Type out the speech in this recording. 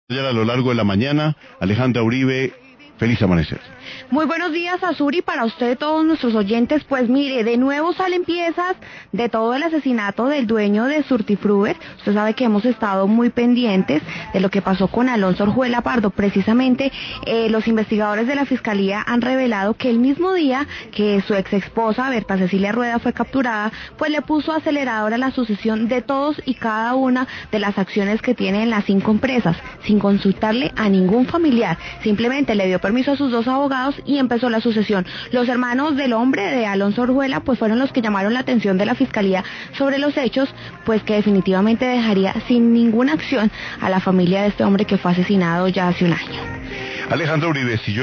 A lo largo de la mañana, Alejandra Uribe, feliz amanecer. Muy buenos días, Azuri, para usted y todos nuestros oyentes. Pues mire, de nuevo salen piezas de todo el asesinato del dueño de Surtifruber. Usted sabe que hemos estado muy pendientes de lo que pasó con Alonso Orjuela Pardo. Precisamente, los investigadores de la Fiscalía han revelado que el mismo día que su ex esposa, Berta Cecilia Rueda, fue capturada, pues le puso acelerador a la sucesión de todos y cada una de las acciones que tienen las 5 empresas, sin consultarle a ningún familiar. Simplemente le dio permiso a sus 2 abogados y empezó la sucesión. Los hermanos del hombre de Alonso Orjuela pues fueron los que llamaron la atención de la Fiscalía sobre los hechos, pues que definitivamente dejaría sin ninguna acción a la familia de este hombre que fue asesinado ya hace un año. Alejandra Uribe, si yo